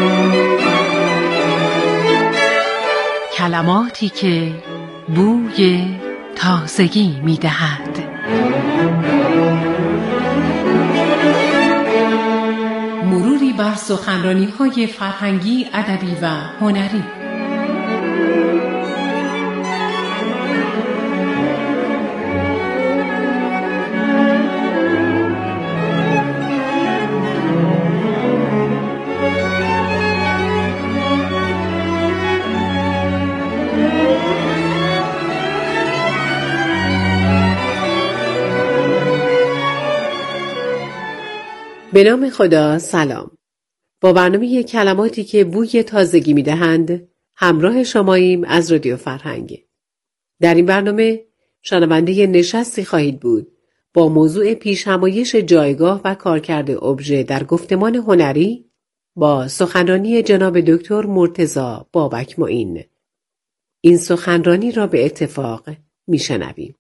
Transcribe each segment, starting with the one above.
کلماتی که بوی تازگی می‌دهد. مروری بر سخنرانی‌های فرهنگی، ادبی و هنری. به نام خدا. سلام. با برنامه کلماتی که بوی تازگی می‌دهند همراه شماییم از رادیو فرهنگ. در این برنامه شنونده نشستی خواهید بود با موضوع پیش‌نمایش جایگاه و کارکرد ابژه در گفتمان هنری با سخنرانی جناب دکتر مرتضی بابک معین. این سخنرانی را به اتفاق میشنویم.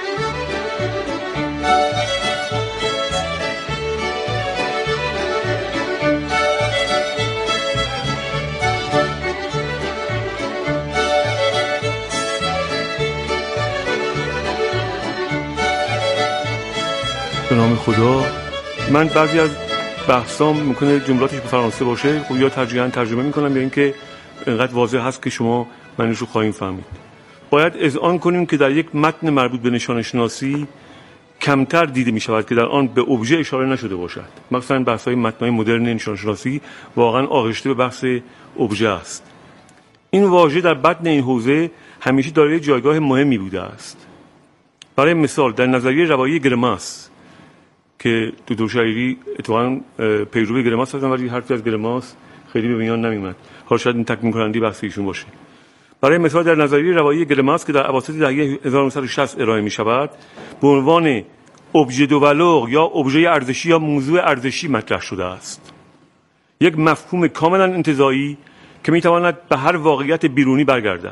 به نام خدا. من بعضی از بحثام ممکنه جملاتش به فرانسه باشه، خب یا ترجمه میکنم یا اینکه اینقدر واضح هست که شما معنیش رو خواهید فهمید. باید اذعان کنیم که در یک متن مربوط به نشان شناسی کمتر دیده می شود که در آن به ابژه اشاره نشده باشد. مثلا بحث‌های متن‌های مدرن نشان شناسی واقعا آغشته به بحث ابژه است. این واژه در بطن این حوزه همیشه دارای جایگاه مهمی بوده است. برای مثال در نظریه روایی گرماس که دکتر شریری اتفاقاً پیرو گرماس هستن ولی حرفی از گرماس خیلی به میان نمیومد. حالا شاید این تکمیل کننده بحث ایشون باشه. برای مثال در نظریه روایی گرماس که در اواسط دهه 1960 ارائه می شود به عنوان ابژه دو والور یا ابژه ارزشی یا موضوع ارزشی مطرح شده است. یک مفهوم کاملا انتزاعی که می تواند به هر واقعیت بیرونی برگردد.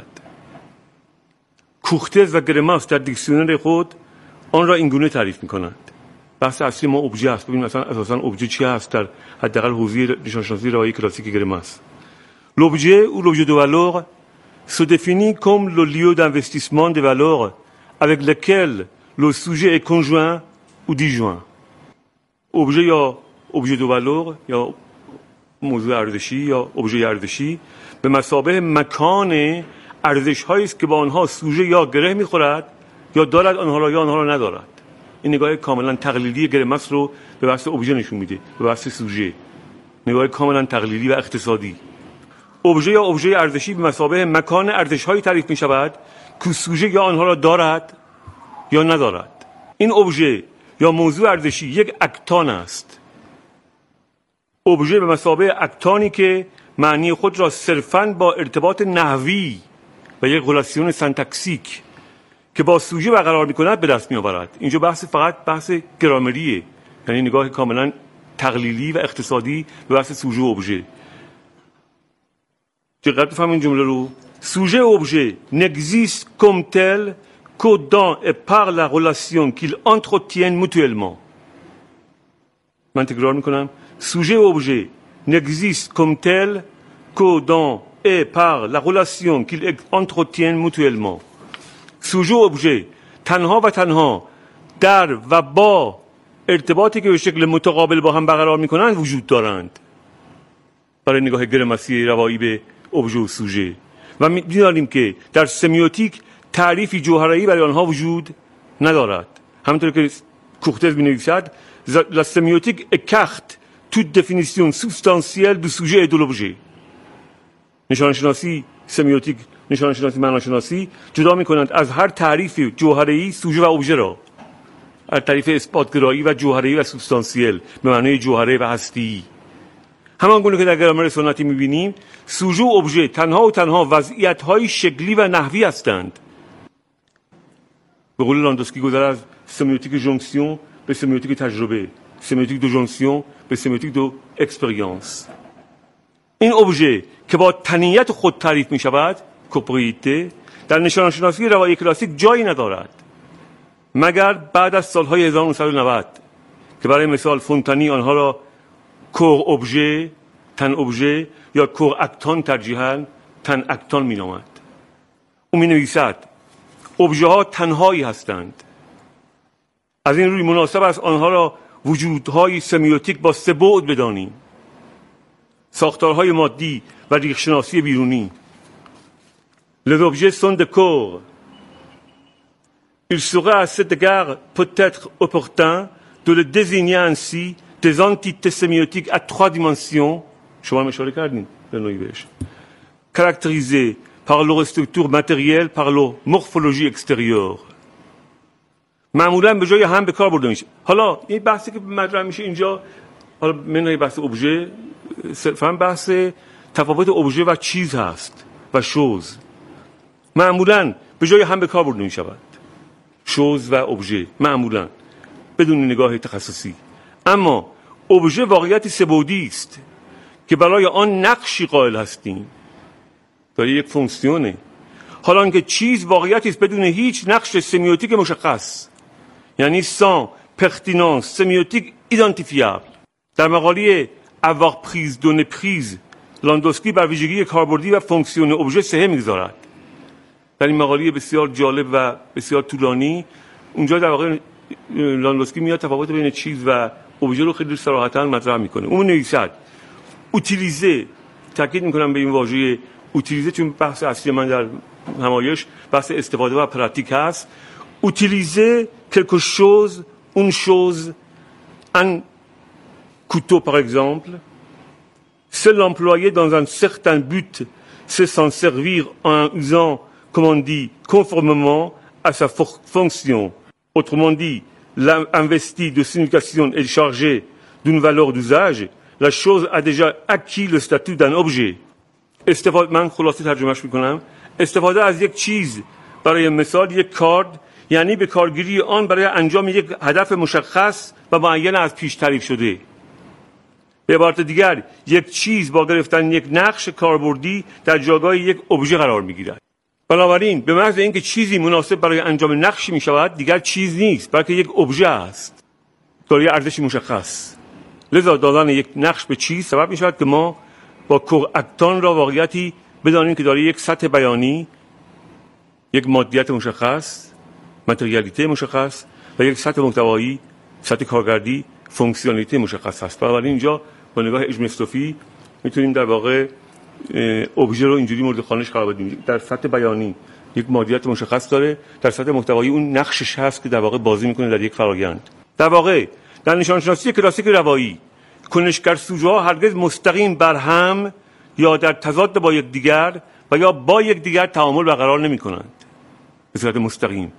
کوختز و گرماس در دیکسیونر خود آن را اینگونه تعریف می کنند. بحث اصلی ما ابژه است. ببینید مثلا اساساً ابژه چی هست در حداقل حوزه نشانشناسی روایی کلاسیک گرماس. L'objet ou l'objet de valeur se définit comme le lieu d'investissement de valeur avec lequel le sujet est conjoint ou disjoint. ابژه یا objet de valeur یا موضوع ارزشی یا ابژه ارزشی به مثابه مکان ارزش‌هایی است که با آنها سوژه یا گره می‌خورد یا دارد آنها را یا آنها را ندارد. این نگاه کاملا تقلیدی گرماس رو به بحث ابژه نشون میده، به بحث سوژه. نگاه کاملا تقلیدی و اقتصادی. ابژه یا ابژه ارزشی به مثابه مکان ارزش‌هایی تعریف می‌شود که سوژه یا آنها را دارد یا ندارد. این ابژه یا موضوع ارزشی یک اکتان است. ابژه به مثابه اکتانی که معنی خود را صرفاً با ارتباط نحوی و یک رلاسیون سنتاکسیک که با سوژه برقرار می‌کند به دست می‌آورد. اینجا بحث فقط بحث گرامریه، یعنی نگاه کاملا تقلیدی و اقتصادی به بحث سوژه و ابژه. دقت بفهمید جمله رو. سوژه و ابژه n'existe comme tel que dans et par la relation qu'ils entretiennent mutuellement. من تکرار می‌کنم. سوژه و ابژه n'existe comme tel que dans et par la relation qu'ils entretiennent mutuellement. سوژه و ابژه تنها و تنها در و با ارتباطی که به شکل متقابل با هم برقرار می‌کنند وجود دارند. برای نگاه گرماسی روایی به ابژه و سوژه و می‌دانیم که در سمیوتیک تعریفی جوهره‌ای برای آنها وجود ندارد. همونطور که کوختز می‌نویسد la sémiotique écarte toute définition substantielle du sujet et de l'objet. نشانشناسی سمیوتیک، نشانشناسی معناشناسی جدا می‌کنند از هر تعریف جوهره‌ای سوژه و ابژه را. از تعریف اثبات‌گرایی و جوهره‌ای و سوبستانسیل به معنای جوهره و هستی. همان گونه که در گرامر سنتی می‌بینیم سوژه و ابژه تنها و تنها وضعیت‌های شکلی و نحوی هستند. به قول لاندوسکی گذر از سمیوتیک جونکسیون به سمیوتیک تجربه، سمیوتیک دو جونکسیون به سمیوتیک دو اکسپریانس. این ابژه که با تنیت خود تعریف می شود، کوپریته، در نشانشناسی روایی کلاسیک جایی ندارد مگر بعد از سالهای 1990 که برای مثال فونتانی آنها را کور ابژه تن ابژه یا کور اکتان ترجیحاً تن اکتان می نامد. او می نویسد ابژه ها تنهایی هستند. از این روی مناسب است آنها را وجودهای سمیوتیک با 3 بعد بدانیم: ساختارهای مادی و ریخشناسی بیرونی. Les objets sont des corps. Il serait à cet égard peut-être opportun de les désigner ainsi des entités sémiotiques à 3 dimensions. شما هم اشاره کردین به نوعی بهش. Caractérisées par leur structure matérielle, par leur morphologie extérieure. معمولا به جای هم به کار برده میشه. حالا این بحثی که مطرح میشه اینجا، حالا منهای بحث ابژه، صرفا بحث تفاوت ابژه و چیز هست و شوز. معمولا به جای هم به کار برده میشود شوز و ابژه، معمولا بدون نگاه تخصصی. اما ابژه واقعیتی 3 بعدی است که برای آن نقشی قائل هستیم، داره یک فونکسیونه. حالا اینکه چیز واقعیتی است بدون هیچ نقش سمیوتیک مشخص، یعنی sans pertinence sémiotique identifiable. در مقاله avoir prise donner prise لاندوسکی بر ویژگی کاربردی و فونکسیون ابژه 3 میگذارد. در این مقاله بسیار جالب و بسیار طولانی اونجا در واقع لاندوسکی میاد تفاوت بین چیز و ابژه رو خیلی صراحتاً مطرح میکنه. اون نویسد utiliser، تاکید میکنم به این واژه utiliser چون بحث اصلی من در همایش بحث استفاده و پراتیک هست. utiliser quelque chose, une chose, un couteau par exemple, c'est l'employer dans un certain but, c'est s'en servir en usant, comme on dit, conformément à sa fonction. Autrement dit, l'investi de signification est chargé d'une valeur d'usage, la chose a déjà acquis le statut d'un objet. استفاده، من خلاصه ترجمهش میکنم، استفاده از یک چیز برای مثال یک کارد یعنی به کارگیری آن برای انجام یک هدف مشخص و معین از پیش تعریف شده. به عبارت دیگر یک چیز با گرفتن یک نقش کاربردی در جایگاه یک ابژه قرار میگیرد. بنابراین به محض اینکه چیزی مناسب برای انجام نقشی می شود دیگر چیز نیست بلکه یک ابژه است، دارای ارزشی مشخص. لذا دادن یک نقش به چیز سبب می شود که ما با کور اکتان را واقعیتی بدانیم که دارای یک سطح بیانی، یک مادیت مشخص، ماتریالیته مشخص و یک سطح محتوایی، سطح کارکردی، فونکسیونالیته مشخص است. بنابراین اینجا با نگاه اجمستوفی میتونیم در واقع ابژه رو اینجوری مورد خوانش قرار بدیم. در سطح بیانی یک مادیت مشخص داره، در سطح محتوایی اون نقشش هست که در واقع بازی میکنه در یک فرآیند. در واقع در نشانشناسی کلاسیک روایی کنشگر سوژه ها هرگز مستقیم بر هم یا در تضاد با یکدیگر و یا با یکدیگر تعامل برقرار نمی‌کنند به صورت مستقیم،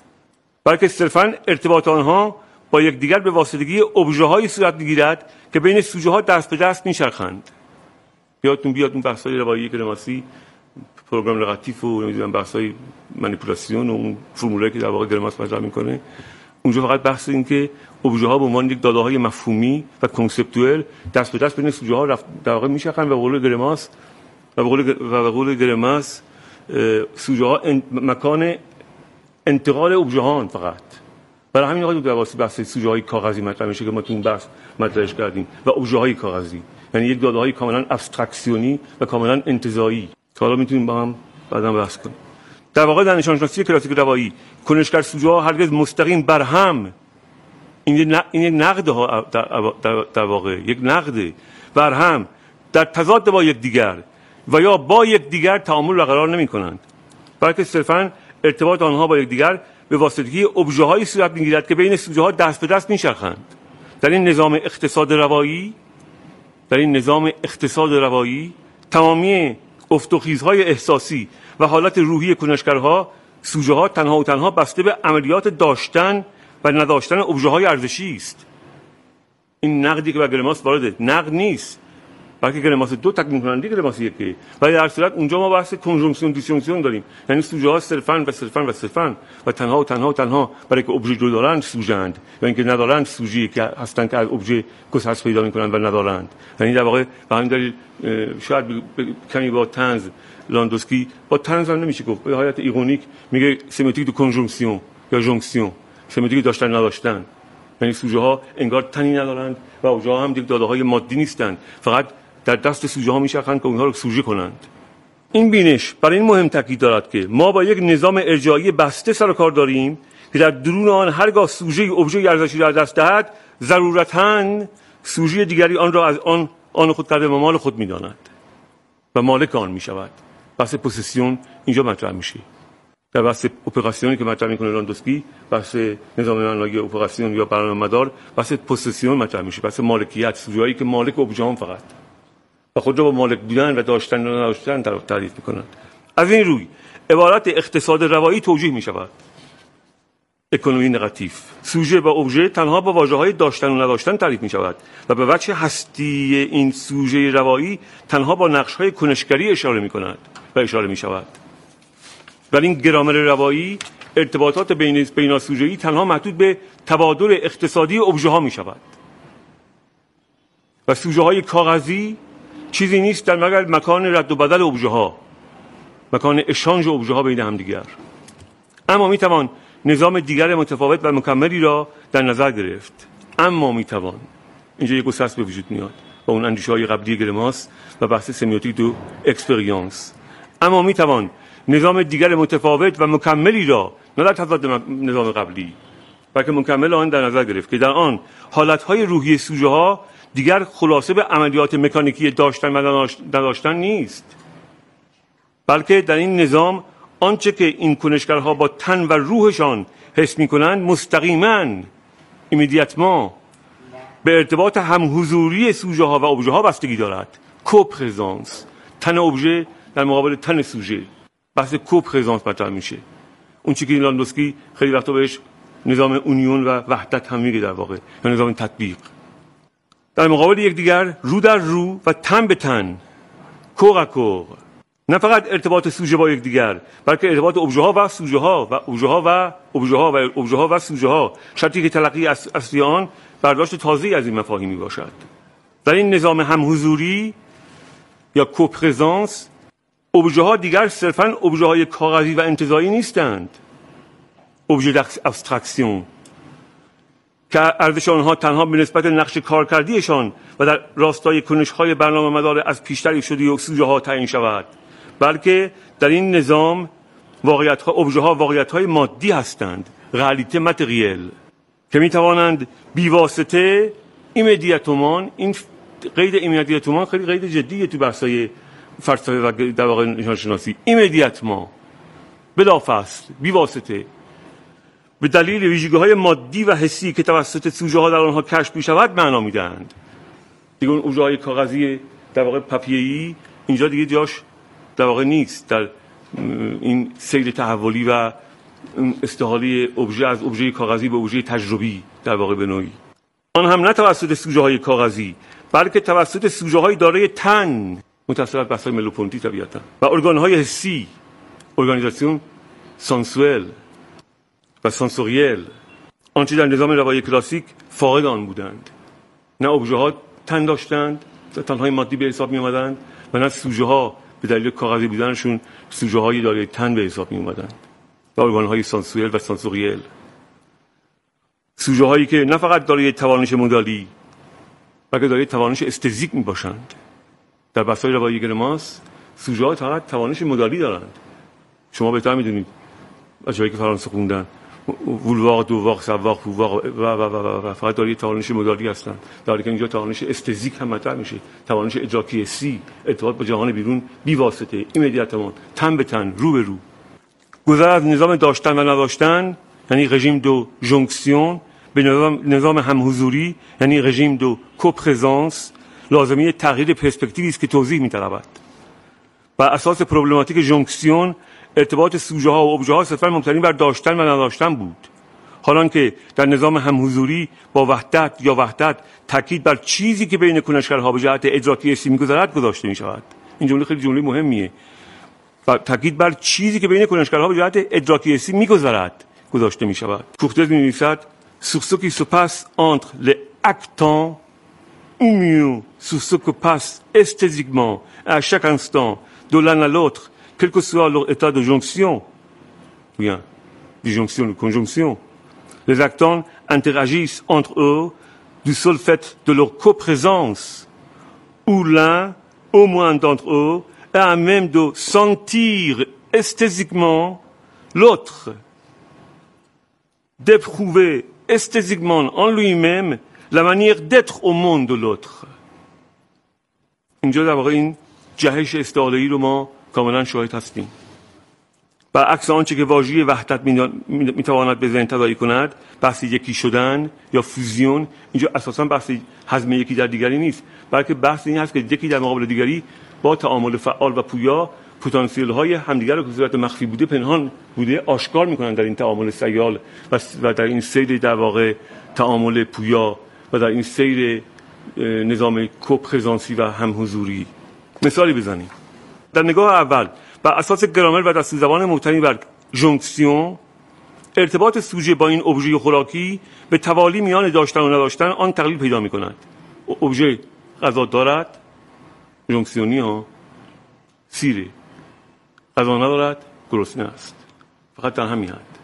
بلکه صرفاً ارتباط آنها با یکدیگر به واسطگی ابژه‌های صورت می‌گیرد که بین سوژه‌ها دست به دست می‌چرخند. یادتون بیاد اون بحث‌های روایی گراماسی، پروگرام لغاتیف و نمی‌دونم بحث‌های مانیپولاسیون و اون فرمولایی که در واقع گراماس مطرح می‌کنه، اونجا فقط بحث این که ابژه‌ها به عنوان یک داده‌های مفهومی و کنسپچوال دست به دست بین سوژه‌ها در واقع می‌چرخند و به قول گراماس سوژه‌ها مکان انتقال ابژه‌هان فقط. برای همین آقای در واسه بحث سوژه‌های کاغذی مطرح میشه که ما تو اون بحث مطرحش کردیم و ابژه‌های کاغذی، یعنی یک داده‌های کاملا ابسترکسیونی و کاملا انتزاعی که حالا میتونیم با هم بعداً بحث کنیم. در واقع در نشانشناسی کلاسیک روایی کنشگر سوژه‌ها هرگز مستقیم بر هم، این یک نقد ها در واقع یک نقد بر هم در تضاد با یکدیگر و یا با یکدیگر تعامل برقرار نمی‌کنند، بلکه صرفاً ارتباط آنها با یکدیگر به واسطه ابژه‌هایی صورت می‌گیرد که بین سوژه‌ها دست به دست می‌چرخند. در این نظام اقتصاد روایی تمامی افت و خیزهای احساسی و حالت روحی کنشگرها سوژه‌ها تنها و تنها بسته به عملیات داشتن و نداشتن ابژه‌های ارزشی است. این نقدی که به گراماس وارده نقد نیست، بلکه گراماس 2 تکمیل کننده گراماس 1. ولی در صورت اونجا ما بحث کنجونکسیون دیسجونکسیون داریم، یعنی سوژه‌ها صرفاً و تنها برای که ابژه رو دارند سوژه‌اند و اینکه ندارند سوژه‌ای که هستند که از ابژه گسست پیدا می‌کنند و ندارند. یعنی در واقع به همین دلیل شاید کمی با طنز لاندوسکی با طنز هم نمیشه گفت، به حالت ایرونیک میگه سمتیک دو کنجونکسیون یا جونکسیون، سمتیک داشتن یعنی سوژه‌ها انگار تنی ندارند و ابژه‌ها هم یک داده‌های مادی نیستند، فقط در دست سوژه ها میچرخند که اونها رو سوژه کنند. این بینش برای این مهم تاکید دارد که ما با یک نظام ارجاعی بسته سر و کار داریم که در درون آن هرگاه سوژه ابژه ارزشی را دست دهد ضرورتاً سوژه دیگری آن را از آن خود کرده و مال خود می‌داند و مالک آن می‌شود. بحث پوزیسیون اینجا مطرح میشه. در بحث اپراسیونی که مطرح می‌کنه لاندوسکی، بحث نظام منهجی اپراسیون یا برنامه‌مدار، بحث پوزیسیون مطرح میشه، بحث مالکیت، سوژه‌ای که مالک ابژه فقط و خود را با مالک بودن و داشتن و نداشتن تعریف می‌کنند. از این روی عبارت اقتصاد روایی توجیه می‌شود. اکونومی نگاتیو. سوژه و ابژه تنها با واژه‌های داشتن و نداشتن تعریف می‌شود و به وجه هستی این سوژه روایی تنها با نقش‌های کنشگری اشاره می‌کند و اشاره می‌شود. ولی این گرامر روایی ارتباطات بین سوژه‌ای تنها محدود به تبادل اقتصادی ابژه‌ها می‌شود. و سوژه‌های کاغذی چیزی نیست در مگر مکان رد و بدل ابژه‌ها، مکان اشانج ابژه‌ها بین همدیگر. اما می‌توان نظام دیگر متفاوت و مکملی را در نظر گرفت. اما میتوان اینجا یک گسست به وجود میاد با اون اندیشه‌های قبلی گرماس و بحث سمیوتیک دو اکسپریانس. اما میتوان نظام دیگر متفاوت و مکملی را نه در تضاد نظام قبلی بلکه مکمل آن در نظر گرفت که در آن حالتهای روحی سوژه‌ها دیگر خلاصه به عملیات مکانیکی داشتن و نداشتن نیست، بلکه در این نظام آنچه که این کنشگرها با تن و روحشان حس می‌کنند مستقیماً ایمیدیتمان به ارتباط همحضوری سوژه‌ها و ابژه‌ها بستگی دارد. کوپرزانس، تن ابژه در مقابل تن سوژه، بحث کوپرزانس مطرح میشه. اون چیزی که لاندوسکی خیلی وقتا بهش نظام اونیون و وحدت هم میگه، در واقع یا نظام تطبیق. در مقابل یکدیگر رو در رو و تن به تن، کور ا کور، نه فقط ارتباط سوژه با یکدیگر بلکه ارتباط ابژه‌ها و سوژه‌ها و ابژه‌ها و سوژه‌ها، شرطی که تلقی اصلی آن برداشت تازه‌ای از این مفاهیمی باشد. در این نظام همحضوری یا کوپرزانس ابژه‌ها دیگر صرفاً ابژه‌های کاغذی و انتزاعی نیستند، ابژه دابستراکسیون که ارزش آنها تنها به نسبت نقش کارکردیشان و در راستای کنش‌های برنامه‌مدار از پیشتری شده سوژه‌ها تعیین شود، بلکه در این نظام ابژه‌ها واقعیت‌های مادی هستند، رئالیته ماتریل، که می‌توانند بی‌واسطه ایمیدیتومان، این قید ایمیدیتومان خیلی قید جدیه تو بحث‌های فلسفه و در واقع نشانشناسی، ایمیدیتومان بلافاصله بی‌واسطه به دلیل ویژگی‌های مادی و حسی که توسط سوژه‌ها در آنها کشف می‌شود معنا می‌دهند. دیگه اون ابژه‌های کاغذی در واقع پاپیه‌ای اینجا دیگه جاش در واقع نیست در این سیر تحولی و استحاله ابژه از ابژه کاغذی به ابژه تجربی در واقع به نوعی. آن هم نه توسط سوژه‌های کاغذی بلکه توسط سوژه‌های دارای تن، متصل به بحث‌های ملوپونتی طبیعتاً، و ارگان‌های حسی، ارگانیزاسیون سانسوئل و سانسوریل، آنچه در نظام روایی کلاسیک فاقد آن بودند. نه ابژه‌ها تن داشتند، تنهای مادی به حساب می آمدند، و نه سوژه‌ها به دلیل کاغذی بودنشون سوژه‌های دارای تن به حساب می آمدند. و ارگان‌های سانسوئل و سانسوریل، سوژه‌هایی که نه فقط دارای توانش مودالی بلکه دارای توانش استزیک می باشند. در بحث‌های روایی گرماس سوژه‌ها فقط توانش مودالی دارند. شما بهتر می‌دونید از جایی که فرانسه خوندن، وولواق، دوواق، سواق، فوواق و فقط دارای توانش مودالی هستند، در حالی که اینجا توانش استزیک هم مطرح میشه، توانش ادراکی حسی، ارتباط با جهان بیرون بی واسطه، ایمیدیتمان، تن به تن، رو به رو. گذر از نظام داشتن و نداشتن یعنی رژیم دو جونکسیون به نظام همحضوری یعنی رژیم دو کوپرزانس لازمه تغییر پرسپکتیوی است که توضیح می‌طلبد. بر اساس پروبلماتیک جونکسیون ارتباط سوژه‌ها و ابژه‌ها صرفاً مبتنی بر داشتن و نداشتن بود، حالان که در نظام همحضوری با وحدت تاکید بر چیزی که بین کنشگرها به جهت ادراکی حسی می‌گذرد گذاشته می‌شود. این جمله خیلی جمله مهمیه. تاکید بر چیزی که بین کنشگرها به جهت ادراکی حسی می‌گذرد گذاشته می‌شود. کوختز می‌نویسد sur ce qui se passe entre les actants ou mieux sur ce que passe esthétiquement à chaque instant de l'un à l'autre, quel que soit leur état de jonction, bien, disjonction ou conjonction. Les actants interagissent entre eux du seul fait de leur coprésence où l'un, au moins d'entre eux, est à même de sentir esthétiquement l'autre, d'éprouver esthétiquement en lui-même la manière d'être au monde de l'autre. اینجا در واقع این جهش استعاره‌ای رو ما کاملا شاهد هستیم. برعکس آنچه که واژه وحدت میتواند به ذهن تداعی کند، بحث یکی شدن یا فوزیون، اینجا اساسا بحث هضم یکی در دیگری نیست، بلکه بحث این هست که یکی در مقابل دیگری با تعامل فعال و پویا پتانسیل های همدیگر رو که صورت مخفی بوده پنهان بوده آشکار میکنن در این تعامل سیال و در این سیر در واقع تعامل پویا و در این سیر نظام کوپرزانسی و همحضوری. مثالی بزنیم. در نگاه اول بر اساس گرامر و دستور زبان مبتنی بر ژونکسیون، ارتباط سوژه با این ابژه خوراکی به توالی میان داشتن و نداشتن آن تقلیل پیدا می‌کند. ابژه غذا دارد، ژونکسیونی ها، سیره. غذا ندارد، گرسنه است. فقط در همین حد.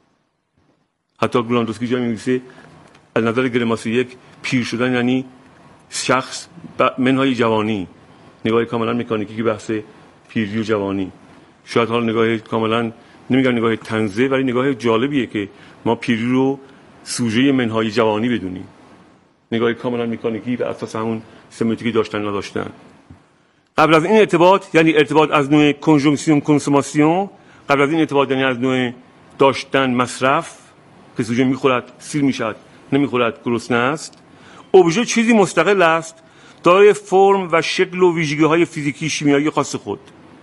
حتی گلاندوسکی جایی می‌نویسه از نظر گراماسی یک پیر شدن یعنی شخص منهای جوانی، نگاه کاملا مکانیکی که بحث پیری و جوانی، شاید حالا نگاه کاملا نمیگم نگاه طنزه ولی نگاه جالبیه که ما پیری رو سوژه منهای جوانی بدونیم، نگاه کاملا مکانیکی بر اساس همون سمتیکی داشتن نداشتن. قبل از این ارتباط یعنی ارتباط از نوع کنجونکسیون کنسوماسیون، قبل از این ارتباط یعنی از نوع داشتن مصرف که سوژه میخورد سیر میشد، نمیخورد گرسنه است. ابژه چیزی مستقل است دارای فرم و شکل و ویژگی‌های فیزیکی شیمیایی خاص خود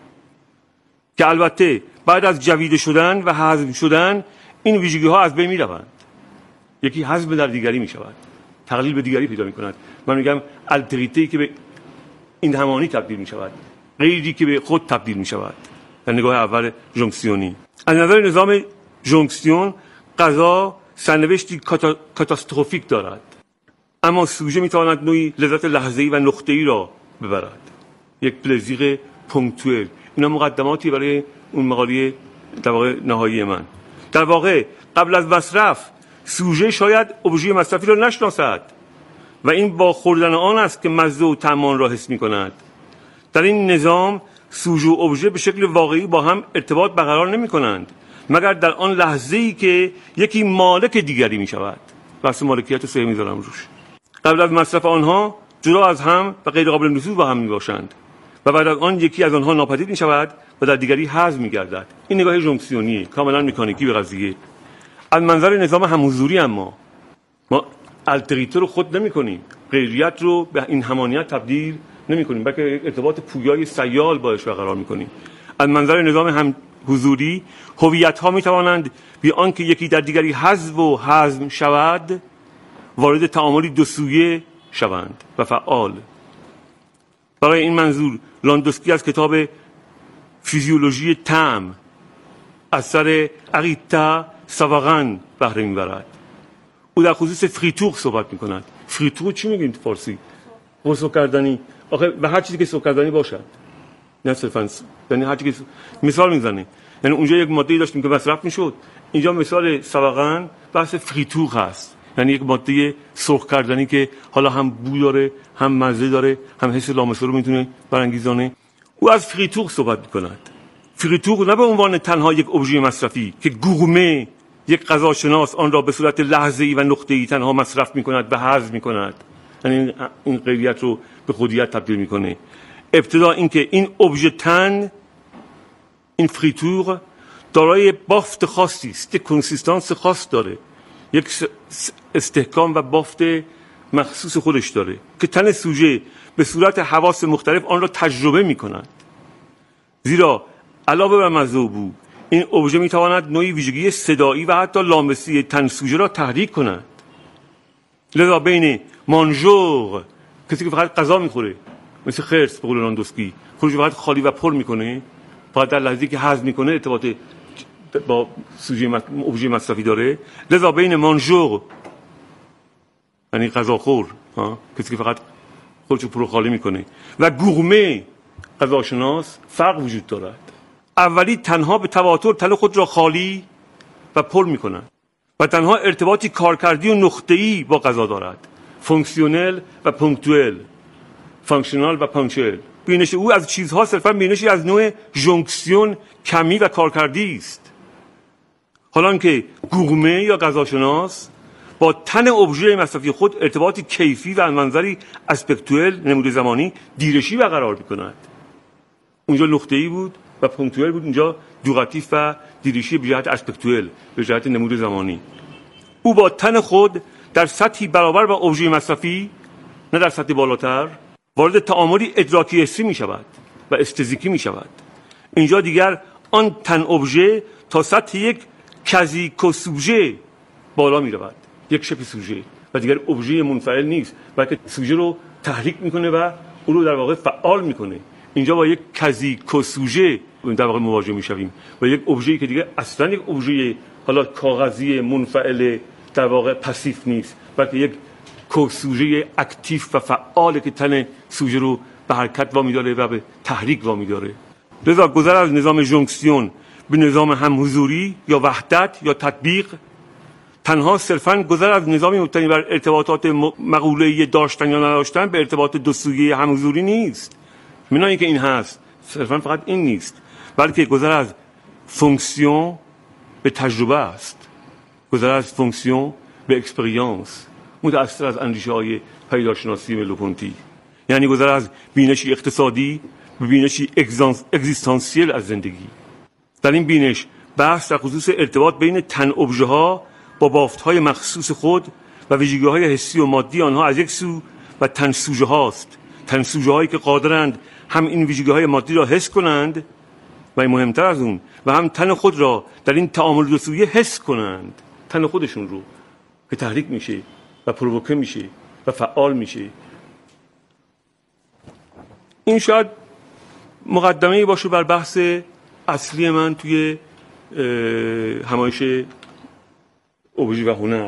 که البته بعد از جویده شدن و هضم شدن این ویژگی‌ها از بین می‌روند. یکی هضم در دیگری می‌شود، تقلیل به دیگری پیدا می‌کند. من میگم التریتی که به این همانی تبدیل می‌شود، غیری که به خود تبدیل می‌شود. در نگاه اول ژونکسیونی از نظر نظام ژونکسیون غذا سرنوشتی کاتاستروفیک دارد، اما سوژه میتواند نوعی لذت لحظه‌ای و نقطه‌ای را ببرد، یک پلزیر پونکتوئل. اینا مقدماتی برای اون مقاله در واقع نهایی من. در واقع قبل از مصرف سوژه شاید ابژه مصرفی را نشناسد و این با خوردن آن است که مزه و طعم آن را حس می‌کند. در این نظام سوژه و ابژه به شکل واقعی با هم ارتباط برقرار نمی‌کنند مگر در آن لحظه‌ای که یکی مالک دیگری می‌شود. بحث مالکیت سه می‌ذارم روش. قبل از مصرف آنها جدا از هم و غیر قابل نفوذ با هم میباشند و بعد از آن یکی از آنها ناپدید می شود و در دیگری هضم می گردد. این نگاه ژونکسیونی کاملا مکانیکی به قضیه. از منظر نظام همحضوری اما ما التریته رو خود نمی کنیم، غیریت رو به این همانیت تبدیل نمی کنیم، بلکه ارتباط پویای سیال باش برقرار می کنیم. از منظر نظام همحضوری هویت ها می توانند بی آنکه یکی در دیگری حذف و هضم شود وارد تعاملی دو سویه شوند و فعال. برای این منظور لاندوسکی از کتاب فیزیولوژی طعم اثر اریتا ساواغن بهره میبرد. او در خصوص فریتور صحبت میکند. فریتور چی میگیم تو فارسی؟ سرخ کردنی. آخه به هر چیزی که سرخ کردنی باشد، نه صرفاً یعنی هر چیزی که مثال میزنه. یعنی اونجا یک ماده‌ای داشتیم که مصرف میشد، اینجا مثال ساواغن بحث فریتور هست، یعنی یک ماده سرخ کردنی که حالا هم بو داره، هم مزه داره، هم حس لامسه رو میتونه برانگیزانه. او از فریتور صحبت میکند. فریتور نه به عنوان تنها یک ابژه مصرفی که گورمه یک غذاشناس آن را به صورت لحظه‌ای و نقطه‌ای تنها مصرف میکند و هضم میکند، یعنی این غیریت رو به خودیت تبدیل میکنه. ابتدا اینکه این ابژه تن، این فریتور دارای بافت خاصی است، یک کنسیستانس خاص داره، یک استحکام و بافت مخصوص خودش داره که تن سوژه به صورت حواس مختلف آن را تجربه می کند. زیرا علاوه بر مزه و بو این ابژه می تواند نوعی ویژگی صدایی و حتی لامسی تن سوژه را تحریک کند. لذا بین مانژور، کسی که فقط غذا میخوره مثل خرس به قول لاندوسکی، خودش فقط خالی و پر میکنه، فقط در لحظه‌ای که هضم میکنه ارتباط با ابژه مصرفی داره. لذا بین مانژور یعنی غذاخور، کسی که فقط خودشو پر خالی میکنه، و گورمه غذاشناس فرق وجود دارد. اولی تنها به تواتر تن خود را خالی و پر میکنند و تنها ارتباطی کارکردی و نقطه‌ای با غذا دارد، فونکسیونل و پونکتوئل. فانکشنال و پانکچوئل. بینش او از چیزها صرفا بینشی از نوع ژونکسیون، کمی و کارکردی است. حالان که گورمه یا غذاشناس با تن ابژه مصرفی خود ارتباطی کیفی و منظری اسپکتوئل، نمود زمانی، دیرشی برقرار می‌کند. اونجا نقطه‌ای بود و پونکتوئل بود، اینجا دوغاتیف و دیرشی به جهت اسپکتوئل، به جهت نمود زمانی. او با تن خود در سطحی برابر با ابژه مصرفی، نه در سطح بالاتر، وارد تعاملی ادراکی حسی می‌شود و استزیکی می‌شود. اینجا دیگر آن تن ابژه تا سطح یک کازیکو سوژه بالا می‌رود، یک شبه سوژه، و دیگر ابژه منفعل نیست، بلکه سوژه رو تحریک می‌کنه و او رو در واقع فعال می‌کنه. اینجا با یک کازیکو سوژه در واقع مواجه می‌شویم و یک ابژه‌ای که دیگه اصلاً یک ابژه حالا کاغذی منفعل در واقع پاسیف نیست، بلکه یک کوسوژه اکتیو و فعاله که تن سوژه رو به حرکت وامی داره و به تحریک وامی داره. لذا گذر از نظام ژونکسیون به نظام همحضوری یا وحدت یا تطبیق تنها صرفاً گذر از نظامی مبتنی بر ارتباطات مقوله‌ای داشتن یا نداشتن به ارتباط دو سویه همحضوری نیست. من اینکه این هست، صرفاً فقط این نیست، بلکه گذر از فونکسیون به تجربه است، گذر از فونکسیون به اکسپریانس، متأثر از اندیشه‌های پیداشناسی ملوپونتی. یعنی گذر از بینشی اقتصادی به بینشی اگزیستانسیل از زندگی. در این بینش بحث در خصوص ارتباط بین تن ابژه‌ها با بافت‌های مخصوص خود و ویژگی‌های حسی و مادی آنها از یک سو و تن سوژه هاست، تن سوژه‌هایی که قادرند هم این ویژگی‌های مادی را حس کنند و این مهمتر از اون و هم تن خود را در این تعامل دو سویه حس کنند، تن خودشون رو که تحریک میشه و پرووکه میشه و فعال میشه. این شاید مقدمه‌ای باشه بر بحث اصلی من توی همایش ابژه و هنر.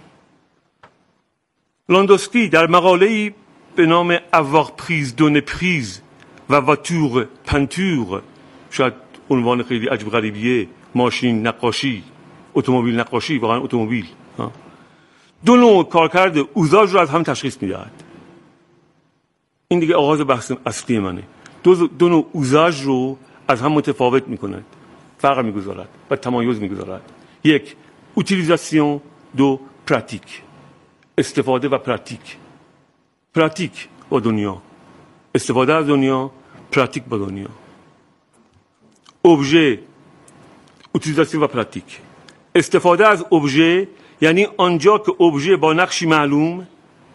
لاندوسکی در مقاله‌ای به نام avoir prise donner prise و voiture peinture، شاید عنوان خیلی عجب غریبیه، ماشین نقاشی، اتومبیل نقاشی، واقعا اتومبیل، دو نوع کارکرد اوزاژ رو از هم تشخیص میدهد. این دیگه آغاز بحث اصلی منه. دو نوع اوزاژ رو از هم متفاوت میکند، فرق میگذارد و تمایز میگذارد. یک، اوتیلیزاسیون، دو، پراتیک، استفاده و پراتیک. پراتیک با دنیا، استفاده از دنیا، پراتیک با دنیا. ابژه، اوتیلیزاسیون و پراتیک. استفاده از ابژه یعنی آنجا که ابژه با نقشی معلوم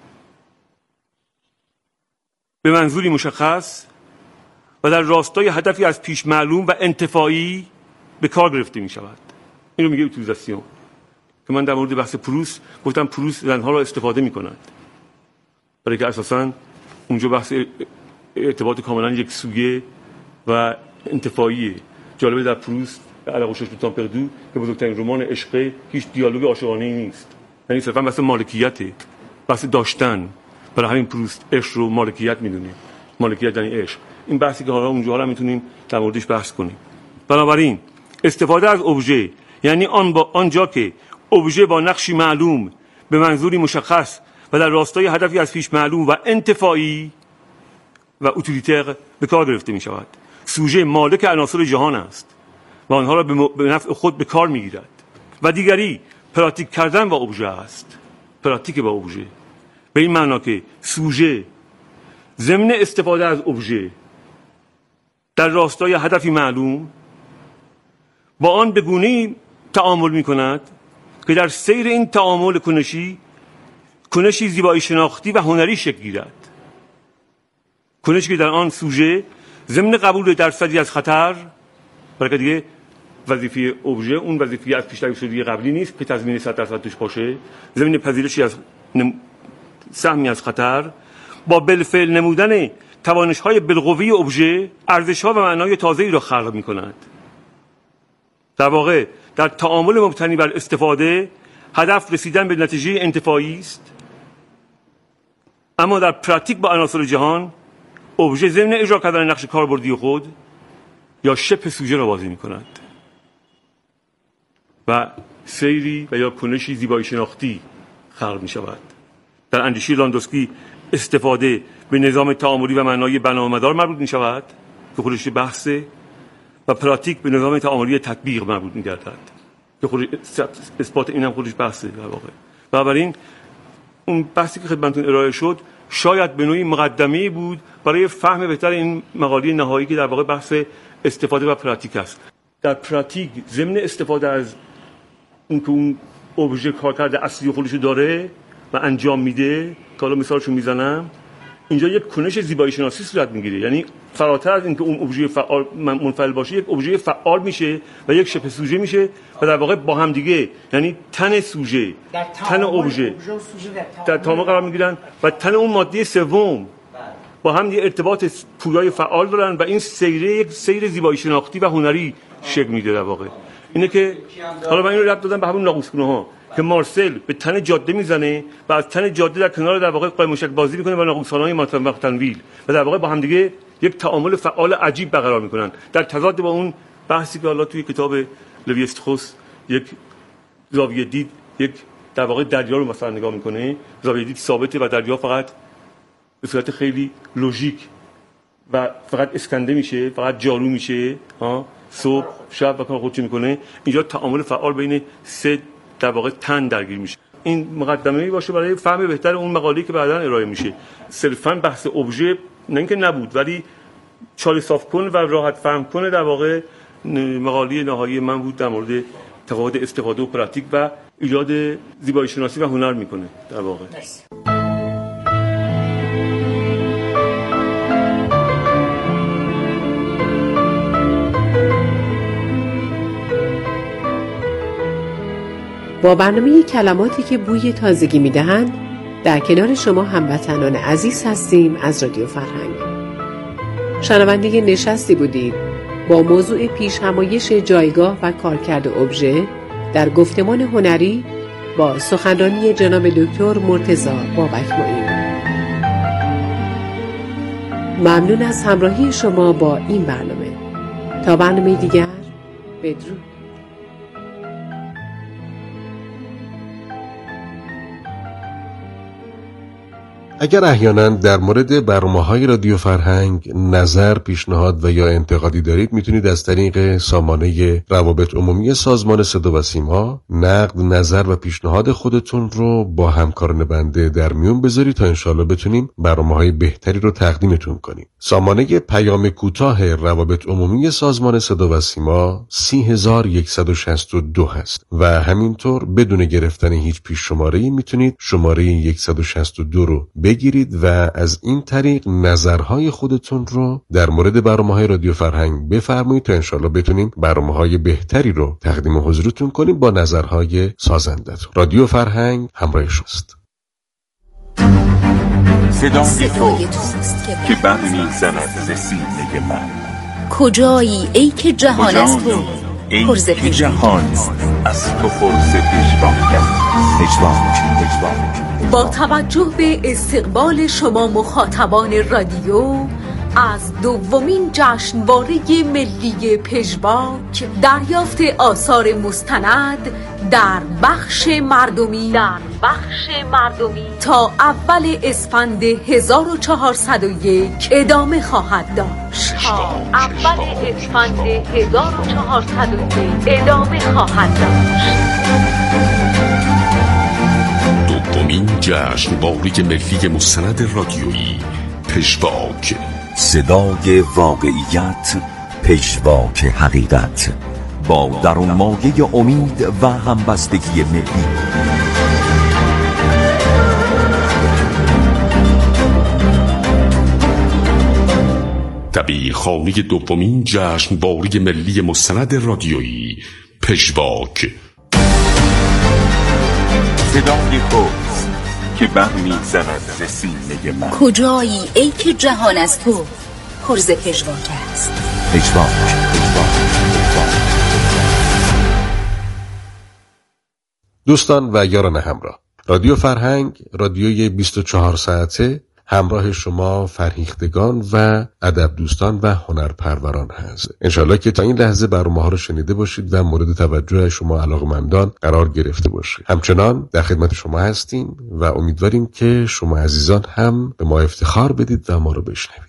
به منظوری مشخص و در راستای هدفی از پیش معلوم و انتفاعی به کار گرفته می شود. این رو میگه اوتیلیزاسیون، که من در مورد بحث پروست گفتم پروست زنها را استفاده می کند، برای که اساساً اونجا بحث ارتباط کاملا یک سویه و انتفاعیه. جالبه در پروست علاقه شش تام پردو که بزرگترین رمان عشقه هیچ دیالوگ عاشقانه‌ای نیست، یعنی صرفا بحث مالکیته، بحث داشتن. برای همین پروست عشق رو مالکیت میدونه، مالکیت یعنی عشق. این بحثی که حالا اونجا میتونیم در موردش بحث کنیم. بنابراین استفاده از ابژه یعنی آنجا که ابژه با نقشی معلوم به منظوری مشخص و در راستای هدفی از پیش معلوم و انتفاعی و اوتیلیتر به کار گرفته می شود. سوژه مالک عناصر جهان است و آنها را به نفع خود به کار می گیرد. و دیگری پراتیک کردن با ابژه است، پراتیک با ابژه، به این معنا که سوژه ضمن استفاده از ابژه در راستای هدفی معلوم با آن به گونه‌ای تعامل می کند که در سیر این تعامل کنشی زیبایی شناختی و هنری شکل گیرد. کنشی که در آن سوژه ضمن قبول درصدی از خطر، برای دیگه وظیفه ابژه اون وظیفه از پیش‌تر شده قبلی نیست که تضمین 100% توش باشه، ضمن پذیرشی از سهمی از خطر، با بالفعل نمودن توانش‌های بالقوه ابژه ارزش‌ها و معنای تازه‌ای را خلق می‌کند. در واقع در تعامل مبتنی بر استفاده هدف رسیدن به نتیجه انتفاعی است، اما در پراتیک با عناصر جهان ابژه ضمن اجرا کردن نقش کاربردی خود یا شبه سوژه را بازی می‌کند و سیری و یا کنشی زیبایی شناختی خلق می‌شود. در اندیشه لاندوسکی استفاده به نظام تعاملی و معنای بنامدار مربوط می شود که خودش بحثه و پراتیک به نظام تعاملی تطبیق مربوط می گردد که خودش اثبات این هم خودش بحثه در واقع. بنابراین اون بحثی که خدمتتون ارائه شد شاید به نوعی مقدمه بود برای فهم بهتر این مقاله نهایی که در واقع بحث استفاده و پراتیک است. در پراتیک ضمن استفاده از اون که اون ابژه کارکرد اصلی خودشو داره و انجام میده که حالا مثالشو میزنم، اینجا یک کنش زیبایی شناسی صورت میگیره. یعنی فراتر از اینکه اون ابژه فعال منفعل باشه، یک ابژه فعال میشه و یک شبه سوژه میشه و در واقع با هم دیگه، یعنی تن سوژه، تن ابژه در تعامل قرار میگیرن و تن اون ماده سوم با هم دیگه ارتباط پویای فعال دارن و این سیره یک سیر زیبایی شناختی و هنری شکل میده. در واقع اینه که حالا من اینو ربط دادم به همون ناقوس‌گونه ها که مارسل به تن جاده میزنه و از تن جاده در کنار در واقع قایم موشک بازی میکنه با ناقوس‌خانه‌های ماتنویل و در واقع با هم دیگه یک تعامل فعال عجیب برقرار میکنن، در تضاد با اون بحثی که حالا توی کتاب لوی استروس یک زاویه دید، یک در واقع دریا رو مثلا نگاه میکنه، زاویه دید ثابته و دریا فقط به صورت خیلی لوژیک و فقط اسکنده میشه، فقط جارو میشه، صبح شب و کار خودشو میکنه. اینجا تعامل فعال بین سه در واقع تن درگیر میشه. این مقدمه‌ای باشه برای فهم بهتر اون مقاله‌ای که بعداً ارائه میشه. صرفاً بحث ابژه نه اینکه نبود، ولی چاله صاف کن و راحت فهم کنه در واقع مقاله نهایی من بود در مورد تفاوت استفاده و پراتیک و ایجاد زیبایی شناسی و هنر میکنه در واقع. با برنامه کلماتی که بوی تازگی میدهند در کنار شما هموطنان عزیز هستیم از رادیو فرهنگ. شنونده نشستی بودید با موضوع پیش‌همایش جایگاه و کارکرد ابژه در گفتمان هنری با سخنرانی جناب دکتر مرتضی بابک معین. ممنون از همراهی شما با این برنامه. تا برنامه دیگر، بدرود. اگر احیانا در مورد برنامه‌های رادیو فرهنگ نظر، پیشنهاد و یا انتقادی دارید، میتونید از طریق سامانه روابط عمومی سازمان صدا و سیما نقد، نظر و پیشنهاد خودتون رو با همکاران بنده در میون بذارید تا انشالله بتونیم برنامه‌های بهتری رو تقدیمتون کنیم. سامانه پیام کوتاه روابط عمومی سازمان صدا و سیما 30162 هست و همینطور بدون گرفتن هیچ پیش شماره‌ای میتونید شماره 162 رو بگیرید و از این طریق نظرهای خودتون رو در مورد برنامه‌های رادیو فرهنگ بفرمایید تا انشالله بتونیم برنامه‌های بهتری رو تقدیم حضورتون کنیم با نظرهای سازندتون. رادیو فرهنگ همراه شماست. صدای توست که برق می‌زند ز سینه من. کجایی ای که جهان از تو پرز جهان از تو پرز پژواک. با توجه به استقبال شما مخاطبان رادیو از دومین جشنواره ملی پژواک، دریافت آثار مستند در بخش مردمی تا اول اسفند 1401 ادامه خواهد داشت. دومین جشنواره ملی مستند رادیویی پژواک، صدای واقعیت، پژواک حقیقت، با درونمایه امید و همبستگی ملی. دبیرخانه دومین جشنواره ملی مستند رادیویی پژواک. صدای توست که برق می‌زند ز سینه من. کجایی ای که جهان از تو پرز پژواک است. دوستان و یاران همراه، رادیو فرهنگ رادیوی 24 ساعته همراه شما فرهیختگان و ادب دوستان و هنرپروران هست. انشالله که تا این لحظه برنامه‌ها رو شنیده باشید و مورد توجه شما علاقه‌مندان قرار گرفته باشید. همچنان در خدمت شما هستیم و امیدواریم که شما عزیزان هم به ما افتخار بدید و ما رو بشنوید.